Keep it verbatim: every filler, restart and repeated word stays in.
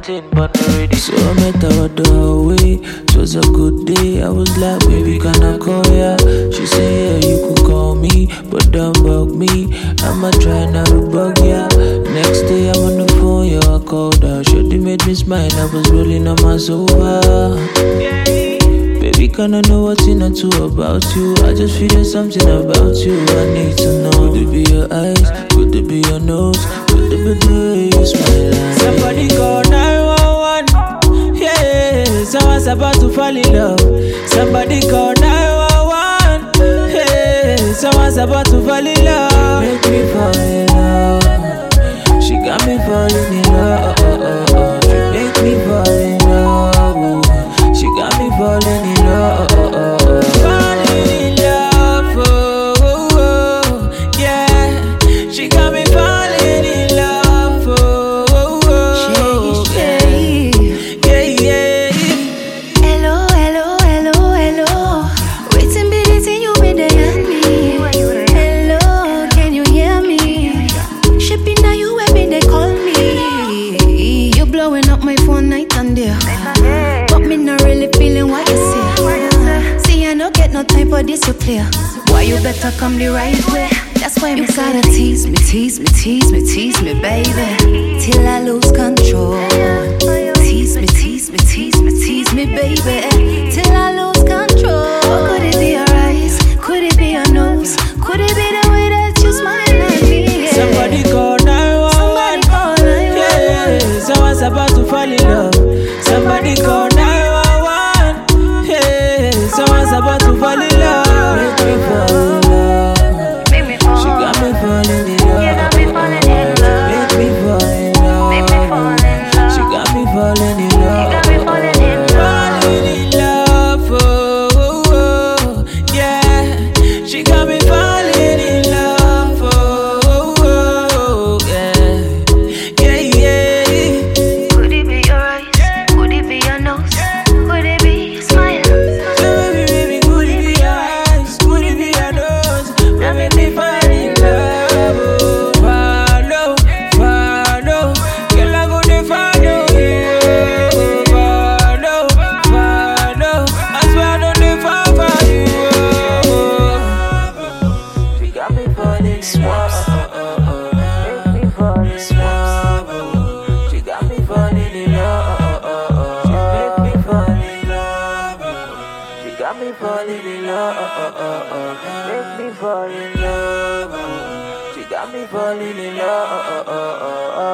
waiting but not ready. So I met her at the highway. It was a good day. I was like, baby, can I call ya? She said, yeah, you could call me, but don't bug me. I'ma try not to bug ya. Next day I'm on the phone, yo, I called her. Shorty made me smile. I was rolling on my sofa. Baby, can I know what's in it too about you? I just feel something about you. I need to know. Could it be your eyes? Could it be your nose? Could it be the way you smile? Somebody call nine one one. Yeah, someone's about to fall in love. Somebody call nine one one. Yeah, someone's about to fall in love. Make me fall in love. She got me falling in love. She make me fall in love. She got me falling in love. Falling in love. Oh, oh, oh, yeah. She got me falling in love. Oh, oh, oh, Shay, Shay. yeah, yeah. Hello, hello, hello, hello. Waiting be the thing you been there on me. Hello, can you hear me? Shipping now you have been they call me. You blowing up my phone night and day. But me not really feeling what you say. See, I don't get no time for this to clear. Why you better come the right way? That's why you gotta tease me, tease me, tease me, tease me, baby, till I lose control. Tease me, tease me, tease me, tease me, baby, till I lose control. Could it be your eyes? Could it be your nose? Could it be the way that you smile at me? Yeah. Somebody call nine one one. Somebody call nine one one. Yeah, someone's about to fall in love. Somebody call nine one one. Yeah, someone's about to fall in love. Make me fall in love. Make me fall. She got me falling in love. You got me falling in love. Make me fall in love. Make me fall in love. She got me falling in love. You got me falling in love. Falling in love. Oh, oh, oh, yeah. She got me falling in love. Oh, oh, oh, yeah. Yeah, yeah. Could it be your eyes? Could it be your nose? Could it be your smile? Baby, baby, could it be your eyes? Could it be your nose? That make me fall in love. Oh, follow, follow. Girl, I go to follow you. Oh, follow, follow. I swear I don't dey fall for you. Oh, she got me falling in love. Make me fall in love. She got me falling in love. She make me fall in love. She got me falling in love. Make me fall in love. She got me falling in love.